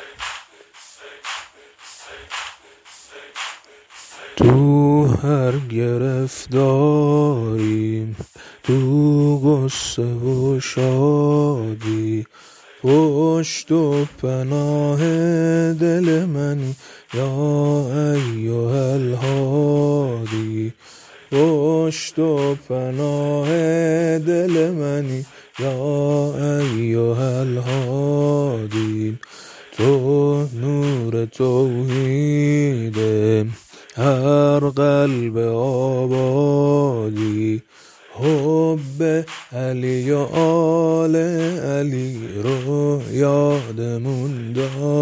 تو هر گرفتاریم، تو غصه و شادی، پشت و پناه دل منی یا ایها الهادی. پشت و پناه دل منی یا ایها الهادی. تو نور توحیده، هر قلب آبادی، حب علی و آل علی رو یادمون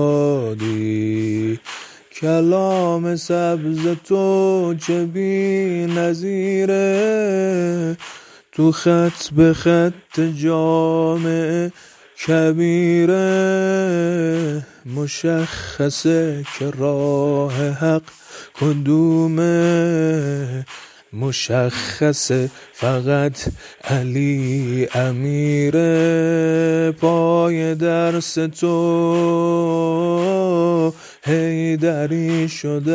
دادی. کلام سبز تو چه بی نظیره، تو خط به خط جامع کبیره. مشخصه که راه حق کدومه، مشخصه فقط علی امیره. پای درس تو حیدری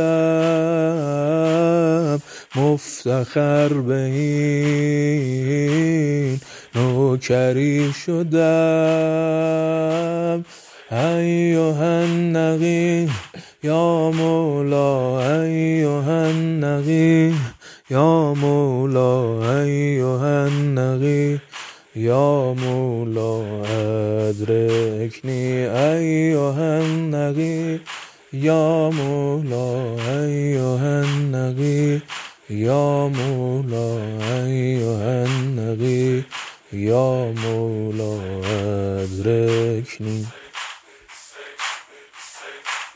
شدم، مفتخر به این نوکری شدم. ایها النقی یا مولا، ایها النقی یا مولا، ایها النقی یا مولا ادرکنی. ایها النقی یا مولا، ایها النقی یا مولا، ایها النقی یا مولا ادرکنی.